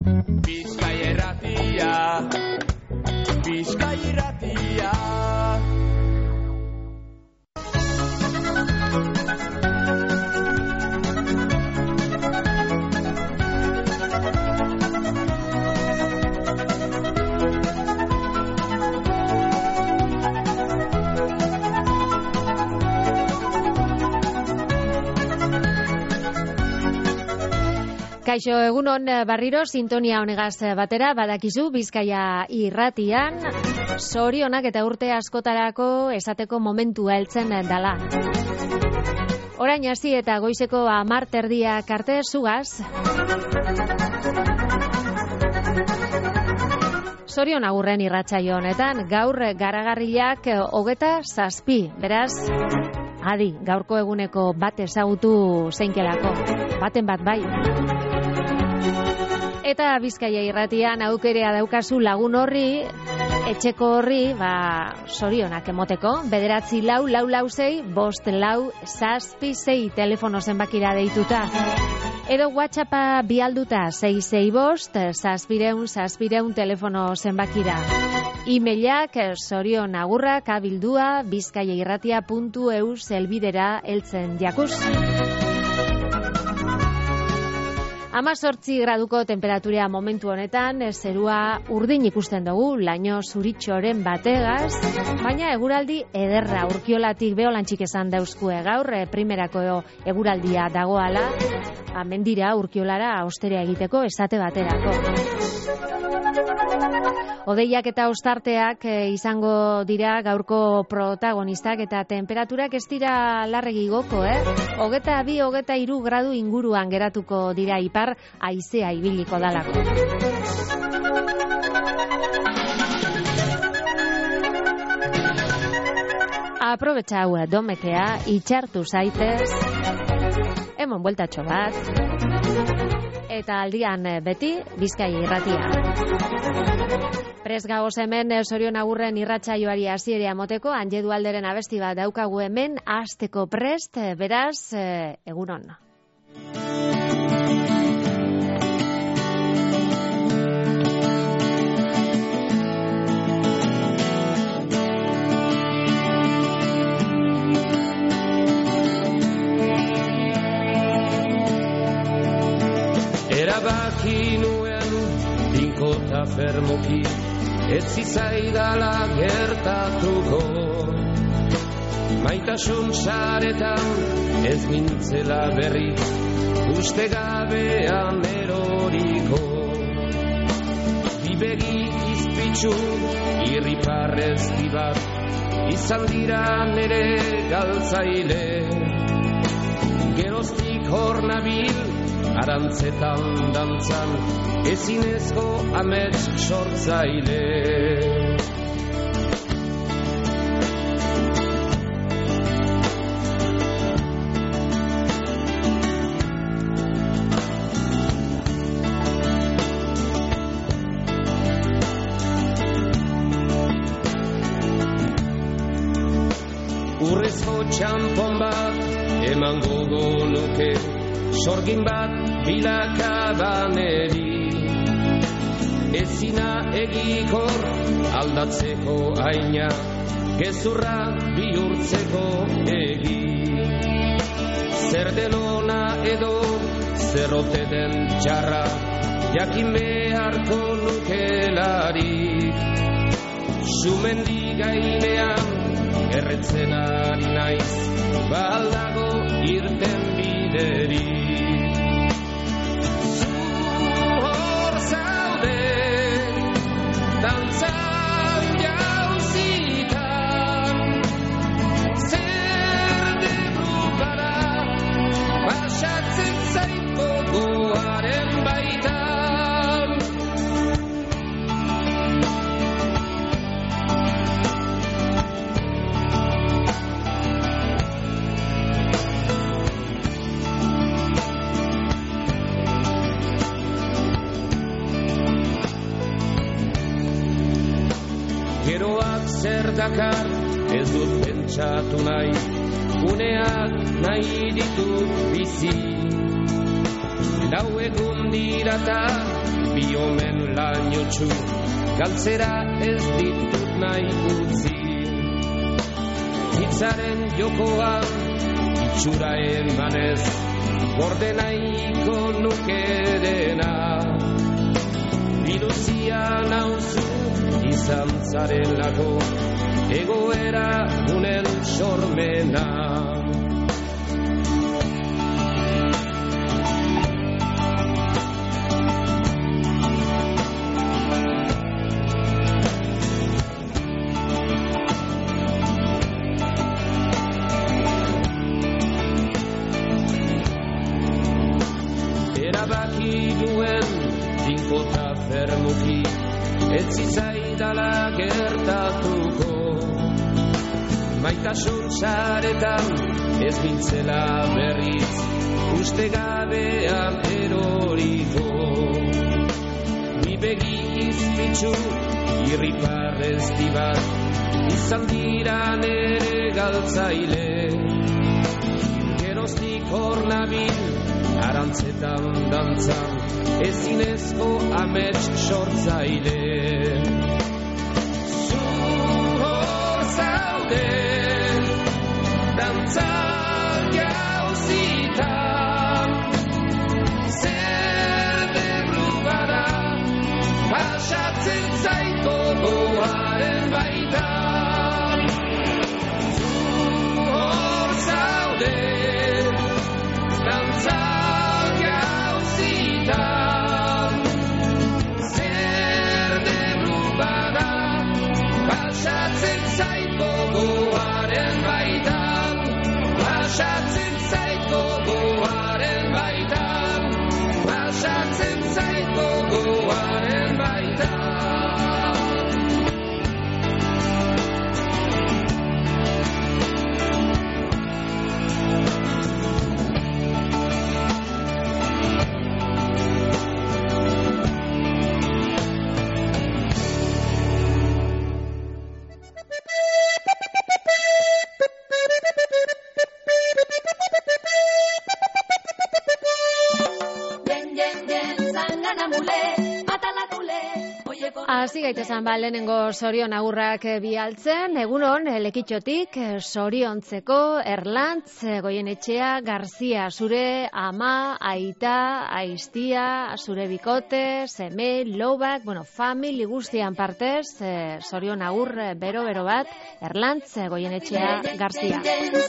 Bizkaia Irratia, Bizkaia Irratia. Kaixo, egunon barriro, sintonia honegaz batera, badakizu Bizkaia Irratian, zorionak eta urte askotarako esateko momentua heltzen dala. Orain hasi eta goizeko 10:30 arte zugaz. Zorion agurren irratsaio honetan, gaur garagarriak 27, beraz, adi, gaurko eguneko bat ezagutu zeinkelako, baten bat bai. Eta Bizkaia Irratian aukerea daukazu lagun horri, etxeko horri, zorionak emoteko, 94446 telefono zenbakira deituta. Edo WhatsAppa bialduta 665 telefono zenbakira. E-mailak zorionagurrak bizkaiairratia.eus helbidera heltzen jakuz. 18 graduko temperatura momentu honetan, zerua urdin ikusten dugu, laino zuritxoren bategaz, baina eguraldi ederra, Urkiolatik Beolantxik esan dauzkue gaur, primerako eguraldia dagoala, mendira Urkiolara osterea egiteko esate baterako. Odeiak eta ostarteak izango dira gaurko protagonistak eta temperaturak ez dira larregi goko, 22-23 gradu inguruan geratuko dira ipar haizea ibiliko dalako. Aprobetxau domekea, itxartu zaitez, emon bueltatxo bat, eta aldian beti Bizkaia Irratia. Prest gagoz hemen Zorion agurren irratsaioari hasiera emoteko, Anjedu Alderen abesti bat daukagu hemen, hasteko prest, beraz, egunon. Erabaki nuen dinkota fermoki, ez zizaidala gertatuko. Maitasun saretan ez nintzela berri, uste gabean eroriko. Bibegi izpitzu, irriparrez dibat, izan dira nere galtzaile. Geroztik hor nabil, arantzetan dantzan, ezinezko amets sortzaile. Urrezko txampon bat eman gogo nuke, sorgin bat bilakadaneri. Ezina egikor aldatzeko aina, gezurra bihurtzeko egi. Zer denona edo zerrote den txarra, jakin beharko nukelarik. Sumendi gainean erretzen ari naiz, baldago irten biderik. Dantzan jauzitan, zer derrukara, pasatzen zait gogoaren baitan. Geroak zer dakar ez dut pentsatu nahi, uneak nahi ditut bizi. Lau egun dirata bi omen lainotxu, galtzera ez ditut nahi utzi. Hitzaren jokoa, itxura emanez, gorde nahiko nukerena. Biluzia nauzu izan zarelako, egoera unen sormena. Erabaki duen tinkota fermuki, ez zitzaidala gertatuko. Maitasun saretan ez nintzela berriz, uste gabean eroriko. Ni begi izpitzu, irriparrezti bat, izan dira nere galtzaile. Geroztik hor nabil, arantzetan dantzan, ezinezko amets sortzaile. Zu hor zaude, dantza jauzitan, zer derrugara, pasatzen zaiko goaren baitan. Zu hor zaude, dantza jauzitan, zer derrugara, pasatzen zaiko goaren baitan. Pasatzen zaiko goaren baitan, pasatzen zaiko goaren baitan. Hasi gaitezen lehenengo Sorion agurrak bialtzen, egunon Lekitxotik soriontzeko Erlantz, Goienetxea, Garzia, zure ama, aita, aiztia, zure bikote, seme, lobak, famili guztian partez, Sorion agur bero bat, Erlantz, Goienetxea, Garzia.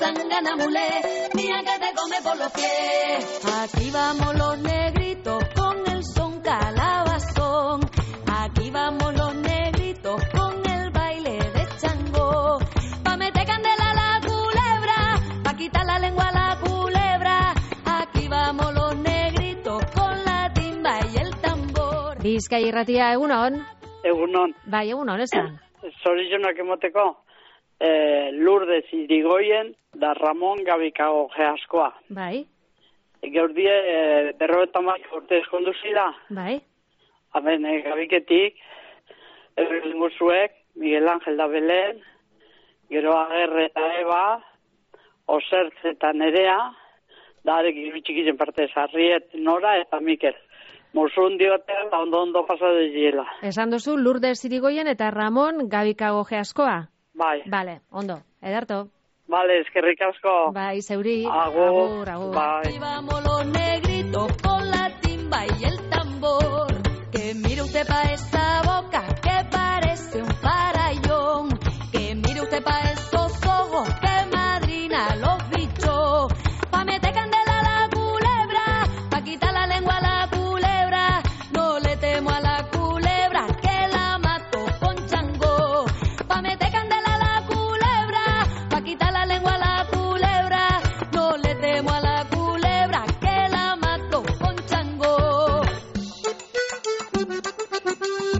Aquí vamos los negritos con el son calabazón. Aquí vamos los negritos con el baile de Chango. Pa' meter candela a la culebra, pa' quitar la lengua a la culebra. Aquí vamos los negritos con la timba y el tambor. Bizkai Irratia, egunon? Egunon. Bai, egunon, esan. Zorionak emoteko, Lourdes Irigoyen da Ramon Gabikago Geaskoa. Bai. Gaur die, 50 urte eskondu zira. Bai. Hemen Gabiketik, Errelinguzuek, Miguel Ángel da Belen, gero Agerre eta Eba, Osertz eta Nerea, da arek irutxikitzen parte Sarriet, Nora eta Mikel. Mozun diotea, da ondo pasa deziela. Esan duzu Lourdes Irigoyen eta Ramon Gabikago Geaskoa? Bai. Vale, ondo, ederto. Vale, eskerrik asko. Bai, zeuri. Agur. Bai. Aquí vamos los negritos con la timba y el tambor. Que mire usted pa' esa boca que parece un farallón. Que mire usted pa' esos ojos que madrina los bichos. Pa' meter candela a la culebra, pa' quitar la lengua a la culebra. No le temo a la culebra que la mato con Chango. Pa' meter candela a la culebra, pa' quitar la lengua a la culebra. No le temo a la culebra que la mato con Chango.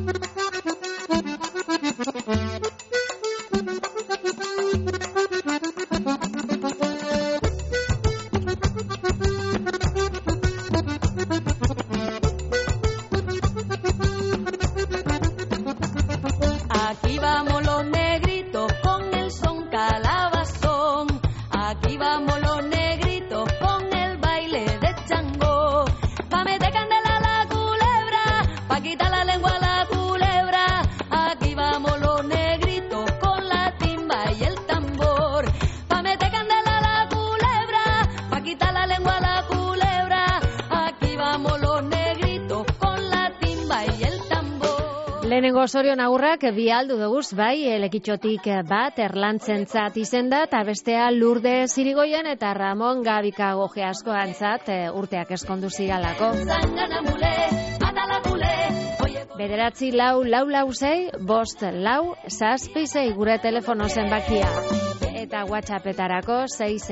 la lengua a la culebra, aquí vamos los negritos con la timba y el tambor. Pa' meter candela a la culebra, pa' quitar la lengua a la culebra, aquí vamos los negritos con la timba y el tambor. Lehenengo Sorion agurrak bi aldu duguz, bai, elekitxotik bat erlantzentzat izenda, eta bestea Lurde Zirigoien eta Ramon Gabika Gojeaskoantzat urteak eskondu ziralako. Bederatzi 4-4-4-6-5-6 gure telefono zenbakia. Eta WhatsAppetarako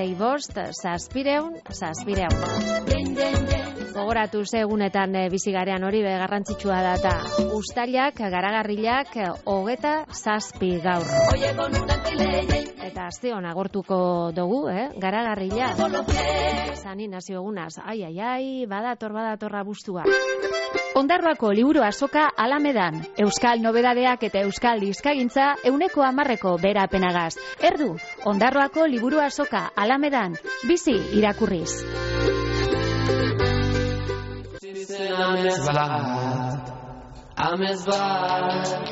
665-600-600. Gogoratu egunetan bizigarean hori garrantzitsua da eta uztailak, garagarrilak, 27 gaur. Eta aste hon agortuko dugu, garagarrila. Zani nazio egunaz, ai, badator abuztua. Ondarroako liburu azoka Alamedan, euskal nobedadeak eta euskal dizkagintza 100% berapenagaz. Erdu, Ondarroako liburu azoka Alamedan, bizi irakurriz. Amez bat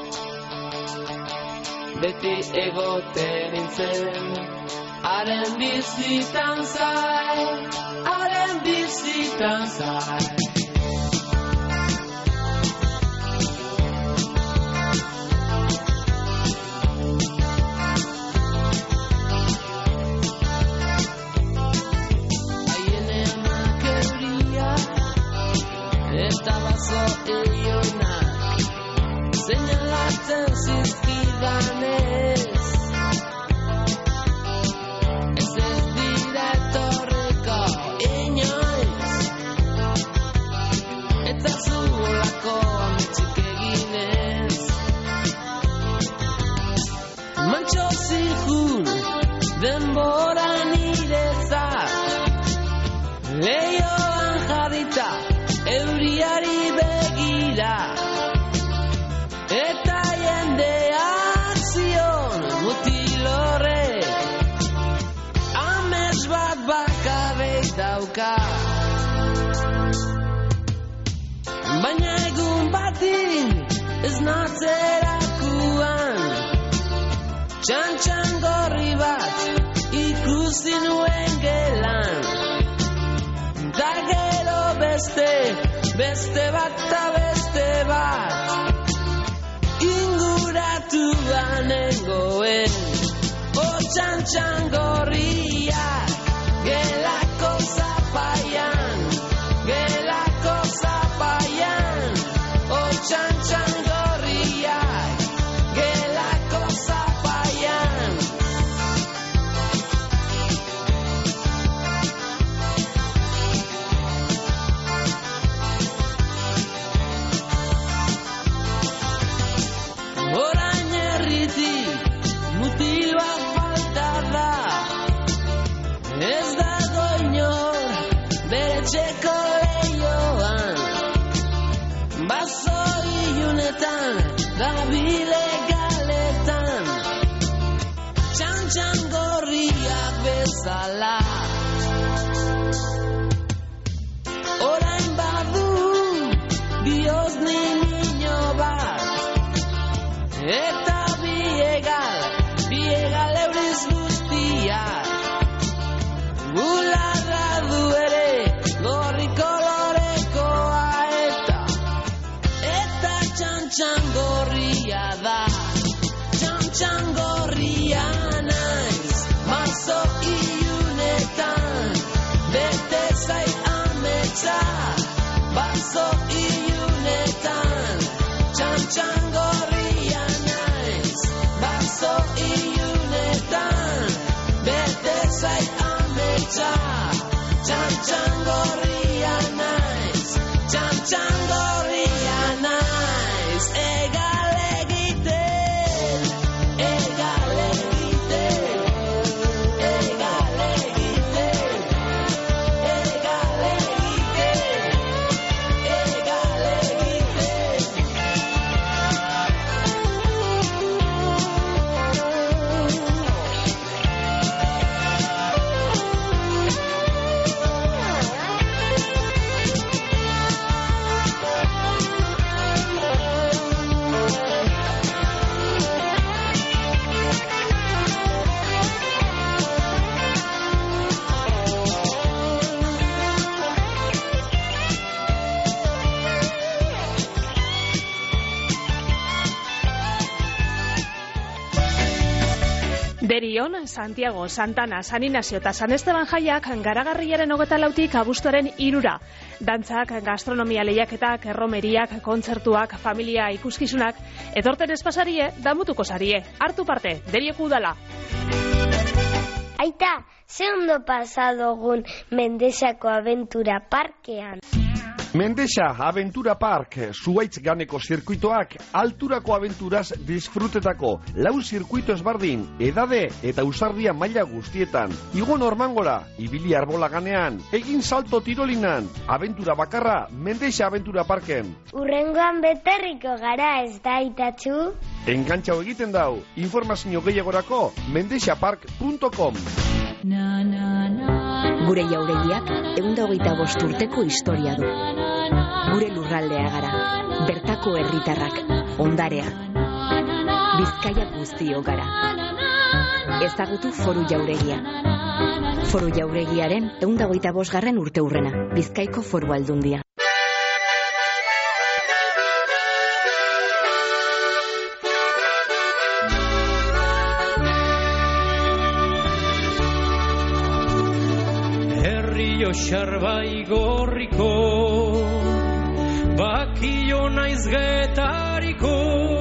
beti egoten nintzen, haren bizitan zai. Eta bazo elionak señalatzen zizkidanez, ez dira etorriko inoiz, eta zuolako ametxik eginez. Mantxo zikun denbora nirezat, leioan jarrita euriari begira, eta jendeak zion mutilorre, amets bat bakarrik dauka. Baina egun batin ez natzerakuan, txantxan gorri bat ikusi nuen gelan. Da gero beste bat ta beste bat inguratu banengoen, txantxan gorriak gelako zapaian, txantxan gorriak gelako zapaian. Orain herritik mutil bat falta da, ez dago inor bere txeko lehioan, bazo ilunetan da bile galetan, txantxan gorriak bezala. Orain badu bihozni niño bat, eta biegal euriz guztiak, bularra du ere gorri kolorekoa, eta txantxan gorria da, txantxan gorria naiz, marzo ilunetan, bete zait ametsa, bazo ilunetan, txantxan gorria naiz, bazo ilunetan, bete zait ametsa, txantxan gorria naiz, txantxan gorria naiz, egal egiten, egal egiten, egal egiten, egal egiten, egal egiten. Derion, Santiago, Santana, San Inazio eta San Esteban jaiak garagarriaren 24 abuztuaren 3. Dantzak, gastronomia lehiaketak, erromeriak, kontzertuak, familia ikuskizunak, etorten espasarie, damutuko sarie. Hartu parte, Derioko udala. Aita, ze ondo pasadogun Mendexako Aventura Parkean. Mendexa Aventura Park, zuaitz ganeko zirkuitoak, alturako aventuraz disfrutetako, 4 zirkuito ezbardin, edade eta usardia maila guztietan. Igo normangora, ibili arbola ganean, egin salto tirolinan, aventura bakarra, Mendexa Aventura Parken. Urrengoan beterriko gara ez da, Aitatxu? Engantxau egiten dau, informazio gehiagorako, mendexapark.com. Gure jauregiak 125 urteko historia du. Gure lurraldea gara, bertako herritarrak, ondarea. Bizkaia guztio gara. Ezagutu Foru Jauregia. Foru Jauregiaren 125. urteurrena, Bizkaiko Foru Aldundia. Xarbai gorriko, bakio naiz getariko,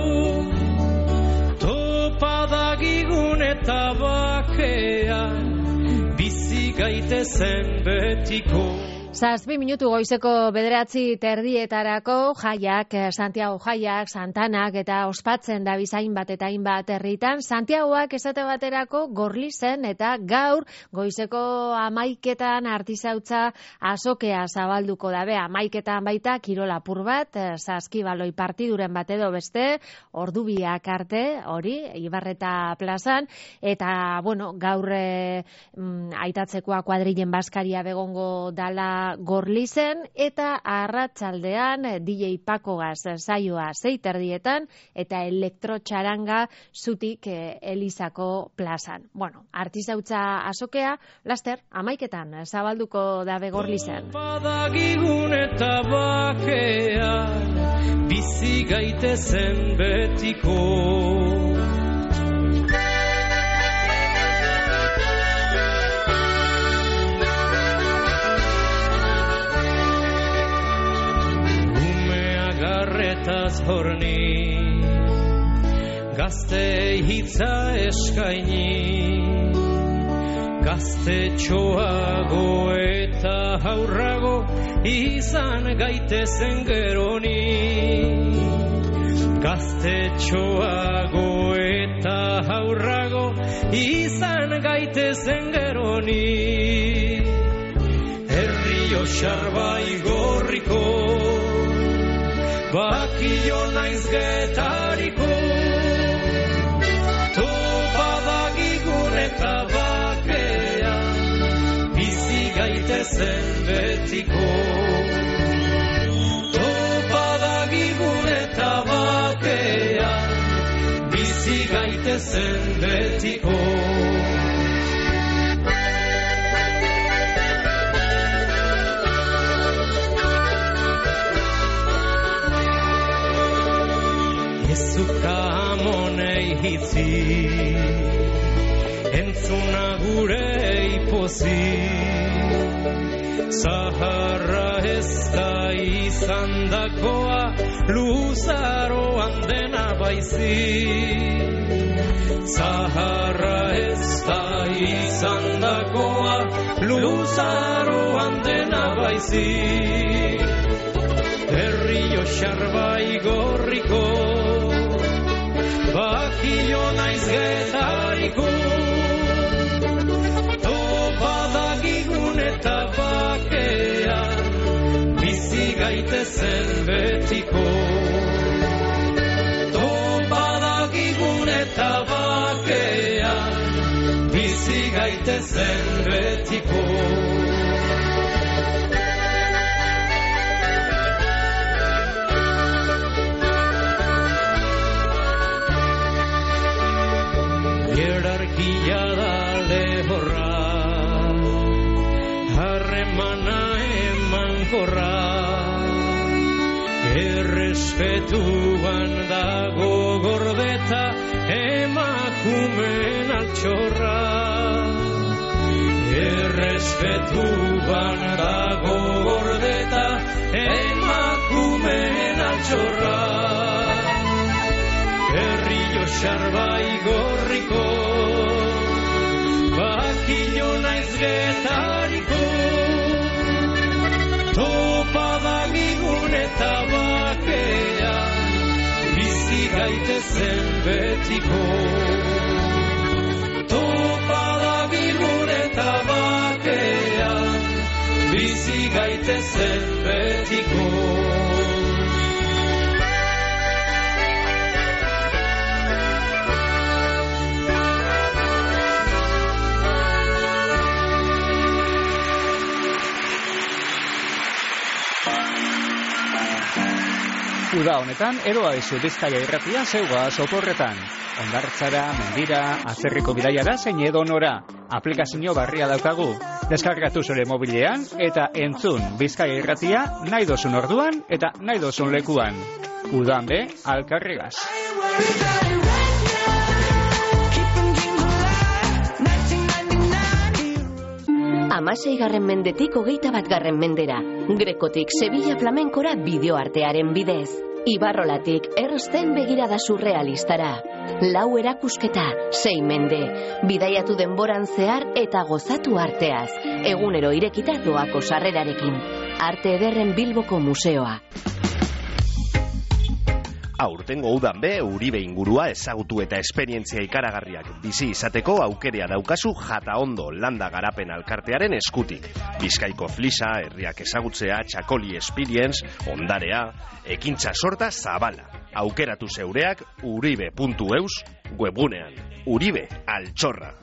topadagigun eta bakean, bizi gaitezen betiko. 7 minutu goizeko 9:30 jaiak, Santiago jaiak, Santanak eta ospatzen da bizain bat eta hainbat herritan. Santiagoak esate baterako Gorlizen eta gaur goizeko 11etan artisautza azokea zabalduko dabe. 11etan baita kirol apur bat, saskibaloi partiduren bat edo beste, ordubiak arte, hori, Ibarreta plazan, eta, bueno, gaur aitatzekoa kuadrilen baskaria begongo dala Gorlizen, eta arratsaldean DJ Pakogaz saioa 6:30 eta elektrotxaranga zutik Elizako plazan. Bueno, artisautza azokea, laster, 11etan zabalduko dabe Gorlizen. Badagigun eta bakean, bizi gaitezen betiko. Garretaz horni, gazte hitza eskaini, gaztetxoago eta haurrago izan gaitezen geroni. Gaztetxoago eta haurrago izan gaitezen geroni. Herrio Xarbai gorriko, bakio naiz getariko, topadagigun eta bakean, bizi gaitezen betiko. Topadagigun eta bakean, bizi gaitezen betiko. Ezuka amonei hitzi, entzuna gure ipozi, zaharra ez da izandakoa, luzaroan dena baizi. Zaharra ez da izandakoa, luzaroan dena baizi. Herrio Xarbai gorriko, bakio naiz getariko, topadagigun eta bakean, bizi gaitezen betiko. Topadagigun eta bakean, bizi gaitezen betiko. Hierarkia da lehorra, harremana emankorra, errespetuan dago gordeta eman emakumeen altxorra, errespetuan dago gordeta, emakumeen altxorra, herrillo xarbai gorriko, bakillo naiz getariko, topa dagigun eta bakea, bizi gaitezen betiko. Topa dagigun eta bakea, bizi gaitezen betiko. Uda honetan, eroa izu Bizkaia irratia zeugaz oporretan. Hondartzara, mendira, atzerriko bidaiara zein edonora. Aplikazio barria daukagu. Deskargatu zure mobilean eta entzun Bizkaia irratia nahi dozun orduan eta nahi dozun lekuan. Udan be, alkarregaz. 16. mendetik 21. mendera. Grekotik Sevilla flamenkora bideoartearen bidez. Ibarrolatik Ersten begirada surrealistara. 4 erakusketa, 6 mende. Bidaiatu denboran zehar eta gozatu arteaz. Egunero irekita doako sarrerarekin. Arte ederren Bilboko museoa. Aurtengo udan be, Uribe ingurua ezagutu eta esperientzia ikaragarriak bizi izateko aukerea daukazu Jataondo landa garapen alkartearen eskutik. Bizkaiko flisa, herriak ezagutzea, txakoli experience, ondarea, ekintza sorta zabala. Aukeratu zeureak uribe.eus webgunean. Uribe altxorra.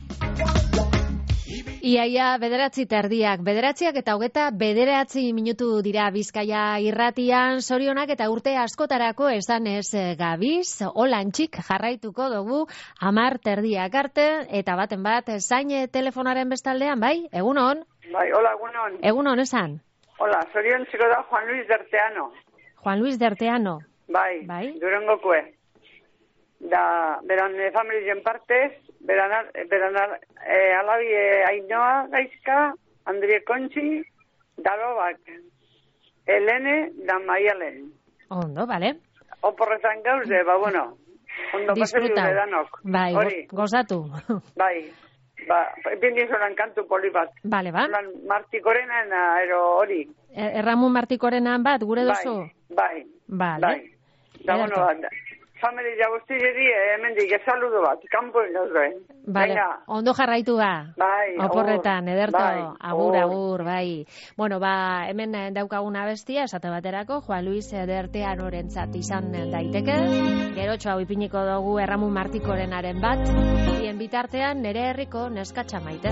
Iaia 9:30, 9:29 minutu dira Bizkaia irratian, zorionak eta urte askotarako esanez gabiz, holantxik jarraituko dugu 10:30 arte, eta baten bat zain telefonaren bestaldean, bai? Egunon? Bai, hola, egunon. Egunon, esan? Hola, zorion ziko da Juan Luis Derteano. Juan Luis Derteano. Bai, Durangokue. Da, beran familien partez, beran alabi Ainoa Gaizka, Andrie Kontxi, Darobak, Helene, da Maialen. Ondo, bale. Oporretan gauze, bueno, ondo pasatu danok. Bai, gozatu. Bai, epindizoran kantu poli bat. Bale, ba. Martikorenan, hori. Erramun Martikorenan bat, gure duzu? Bai. Bale. Da, bueno, bat. Familia guztieri hemendik saludo bat, kanpoen gauze. Vale, ondo jarraitu ba. Bai. Oporretan, ederto, agur, bai. Bueno, hemen daukaguna bestia, esate baterako, Juan Luis Derteanorentzat izan daiteke. Gerotxo hau ipiniko dugu Erramun Martikorenaren bat. Bien bitartean, nere herriko neskatxa maite.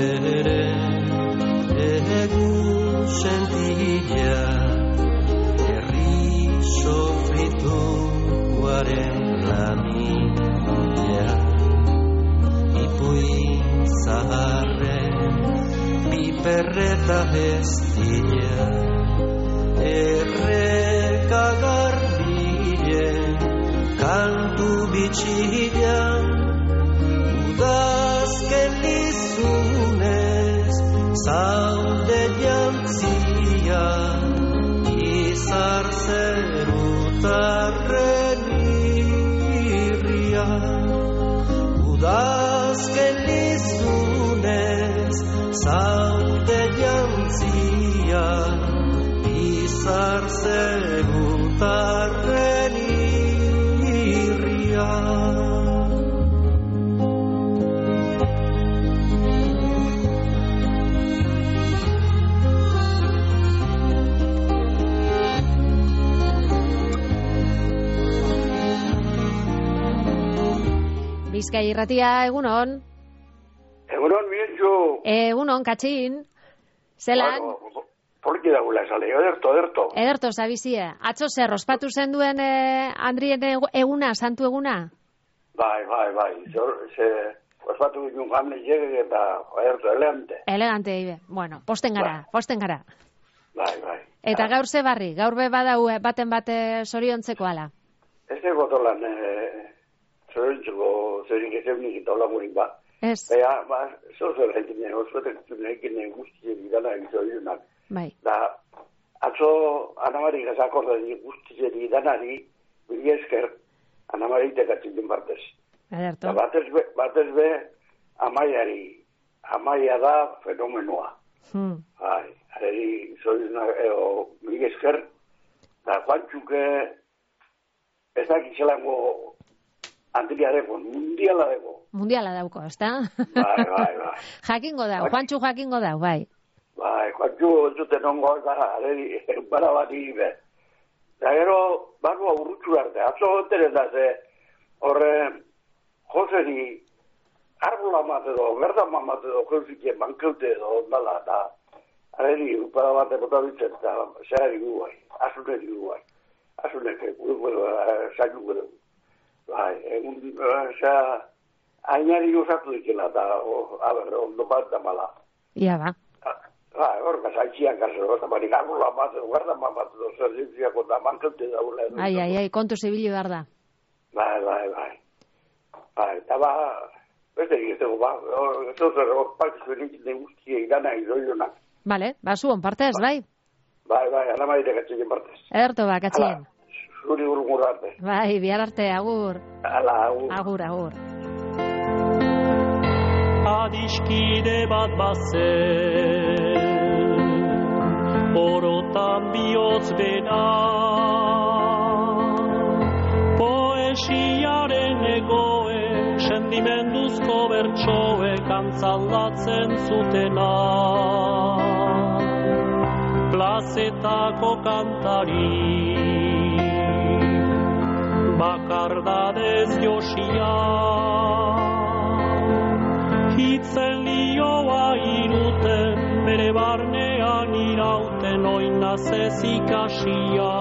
ere egun sentila herri sofrituaren lamila ipuin zaharren piperreta bestila erreka garbien kantu bitxila udazken lizunez zaude jantzia izar zerutarren irria udazken lizunez zaude jantzia izar zerutarren irria. Bizkai Irratia, egunon. Egunon, bientxu. Egunon, katxin. Zelan? Poliki dagoela esale, ederto. Ederto, zabizie. Atzo zer, ospatu zenduen Andrien eguna, santu eguna? Bai. Ospatu ginen gamle llegue eta ederto, elegante. Elegante, ibe. Bueno, posten gara. Bai. Eta gaur ze barri, gaur be badau baten bate zoriontzeko ala? Ez ego tolan zoriontzeko zerik ez eunik eta olamurik ba. Ez. Ba, zozer egiten, ospetek egiten guztien idana egizorionak. Bai. Da, atzo Anamari gazakorda guztien idanari, bili esker, Anamari tekatzen den partez. Ederto. Da, batez be, Amaia da fenomenoa. Bai, areri zorionak, bili esker, da, Juantxuke, ez dakitzelango Antriareko, mundiala dauko, ezta? Bai. Jakingo dau, Juantxu jakingo dau, bai. Bai, Juantxu zuten ongo, areri, bara bat ibe. Da gero, barua urrutxu arte, atzo enteren da ze, horre, Joseri, arbola matedo, berdan matedo, jozikien bankeute edo, ondala, da, areri, bara bat ebota bitzen, da, zehari guai, asunek guai, asunek, zainu guai. Bai, ainari osatu dikela, eta, ondo bat da mala. Ia ba. Bai, horka, zaitxiak garzero, eta barik arbola matedo, berdan matedo, zerzintziako da, bankeute daula. Ai, kontu zibili behar da. Bai. Bai, eta ba, beste egiteko, ba, ez zer, partizu egiten guztia idana izoionak. Bale, ba, zuon partez, bai? Bai, Anamari katzien partez. Ederto ba, katzien. Zuri urgur arte. Bai, bihar arte, agur. Hala, agur. Agur. Adiskide bat bazen, orotan bihotz bena, poesiaren egoe, sentimenduzko bertsoek antzaldatzen zutena. Plazetako kantari, bakardadez josia, hitzen lioa iruten, bere barnean irauten, oinaz ez ikasia.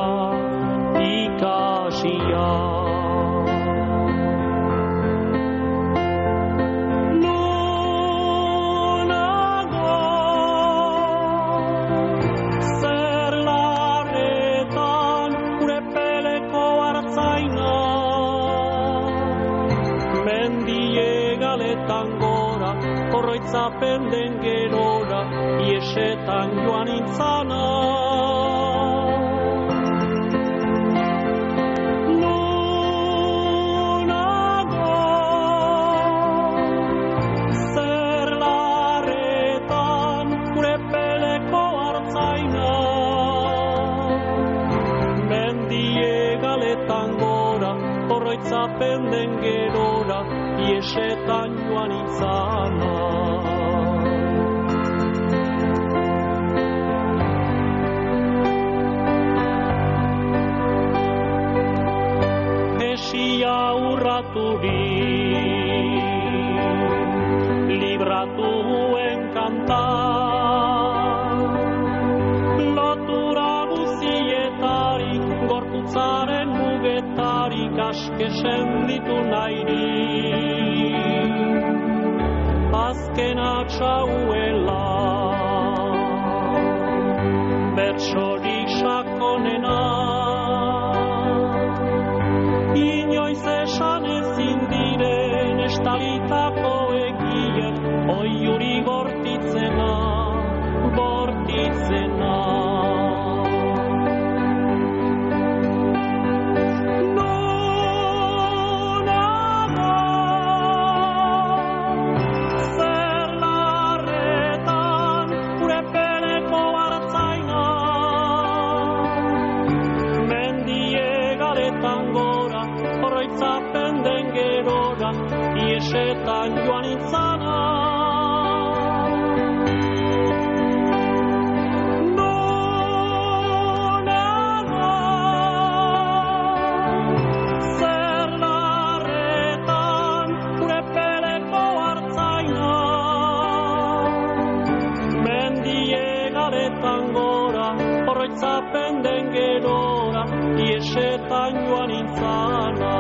Zer larretan gure peleko hartzaina, mendie galetan gora, horroitzapen den gerora, iesetan joan intzana. Zapenden gerora, iesetan joan izana. Esia urraturi, libratu kantar. Lotura guzietarik, gorputzaren mugetarik askesen ditu nahirik. Azkenak sauela, bertsorik sakonena. Inoiz esan ezin diren estalitako egiek, oiuri bortitzena, bortitzena. Iesetan joan itzana. Nonaga, zer larretan gure peleko hartzaina. Mendiegaretan gora, oroitzapen den gerora, iesetan joan itzana.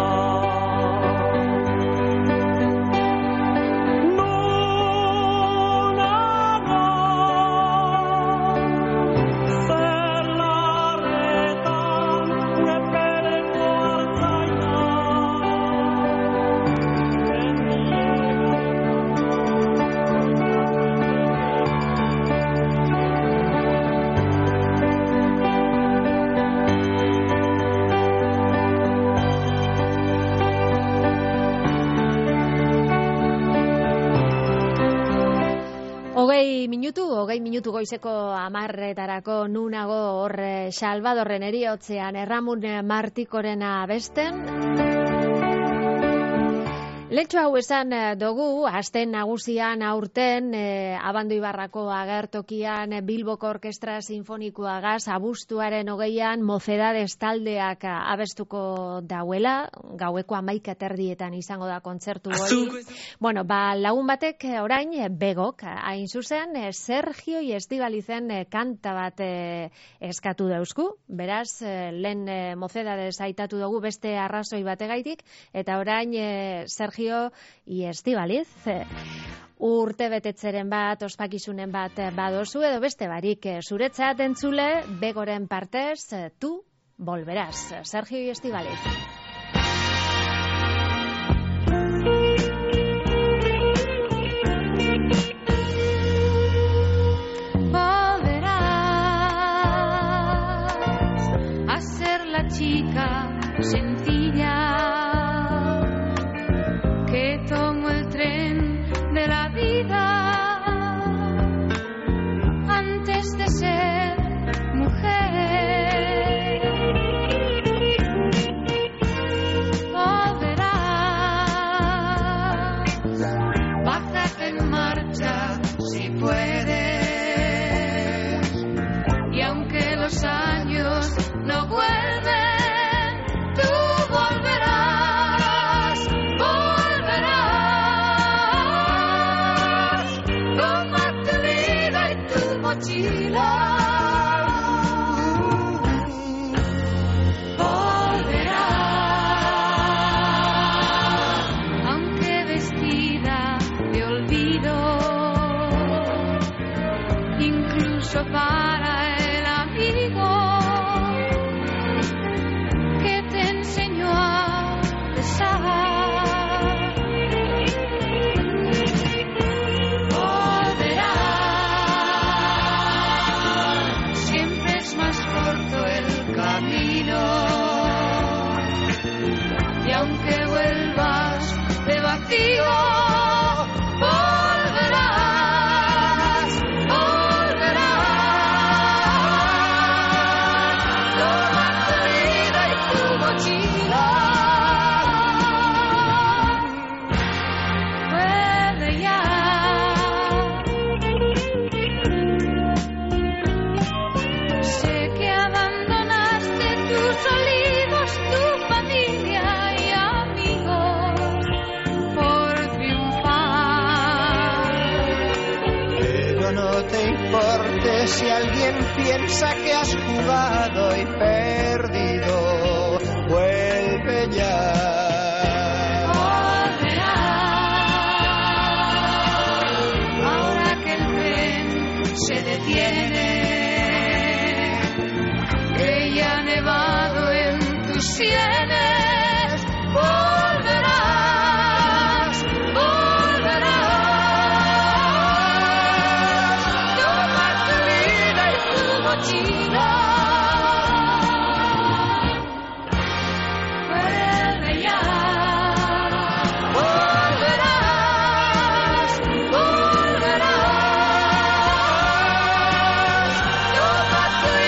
Hogei minutu goizeko 10:00 nunago hor Salvadorren eriotzean Erramun Martikorena abesten. Letxo hau esan dugu, asten nagusian aurten, Abando Ibarrako agertokian Bilboko Orkestra Sinfonikoagaz abuztuaren 20an Mocedades taldeak abestuko dauela, gaueko 11:30 izango da kontzertu hori. Bueno, lagun batek orain begok, hain zuzen, Sergio Estibalizen kanta bat eskatu dauzku, beraz, lehen Mocedades aitatu dugu beste arrazoi bategaitik, eta orain Sergio Estibaliz urte betetzeren bat, ospakizunen bat badozu edo beste barik zuretzat entzule, begoren partez, tu volverás. Sergio Estibaliz. Volverás a ser la chica sencilla que tomo el tren de la vida antes de ser mujer. Volverás, bájate en marcha si puedes, y aunque los años no vuelven, tú volverás. Volverás, aunque vestida de olvido, incluso para el amigo que te enseñó a besar. Y aunque vuelvas de vacío, volverás, volverás. no te importe si alguien piensa que has jugado y perdido. Vuelve ya.